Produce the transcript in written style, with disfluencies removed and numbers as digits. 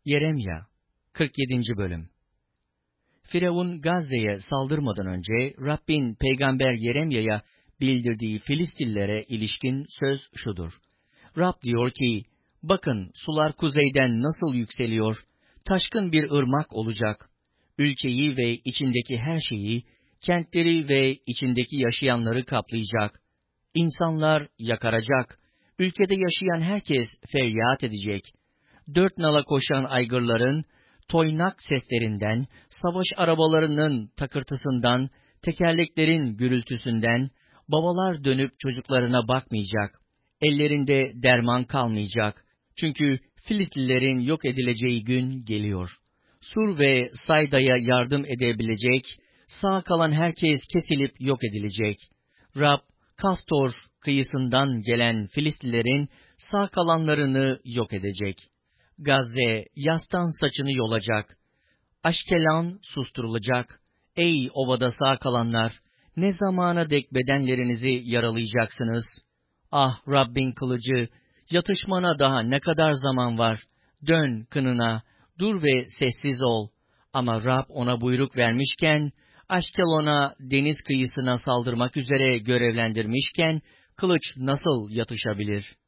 Yeremya 47. Bölüm. Firavun Gazze'ye saldırmadan önce Rabbin peygamber Yeremya'ya bildirdiği Filistinlilere ilişkin söz şudur. Rab diyor ki, bakın sular kuzeyden nasıl yükseliyor, taşkın bir ırmak olacak. Ülkeyi ve içindeki her şeyi, kentleri ve içindeki yaşayanları kaplayacak. İnsanlar yakaracak, ülkede yaşayan herkes feryat edecek. Dört nala koşan aygırların, toynak seslerinden, savaş arabalarının takırtısından, tekerleklerin gürültüsünden, babalar dönüp çocuklarına bakmayacak. Ellerinde derman kalmayacak. Çünkü Filistlilerin yok edileceği gün geliyor. Sur ve Sayda'ya yardım edebilecek, sağ kalan herkes kesilip yok edilecek. Rab, Kaftor kıyısından gelen Filistlilerin sağ kalanlarını yok edecek. Gazze yastan saçını yolacak. Aşkelan susturulacak. Ey ovada sağ kalanlar! Ne zamana dek bedenlerinizi yaralayacaksınız? Ah Rabbin kılıcı! Yatışmana daha ne kadar zaman var? Dön kınına, dur ve sessiz ol. Ama Rab ona buyruk vermişken, Aşkelon'a deniz kıyısına saldırmak üzere görevlendirmişken, kılıç nasıl yatışabilir?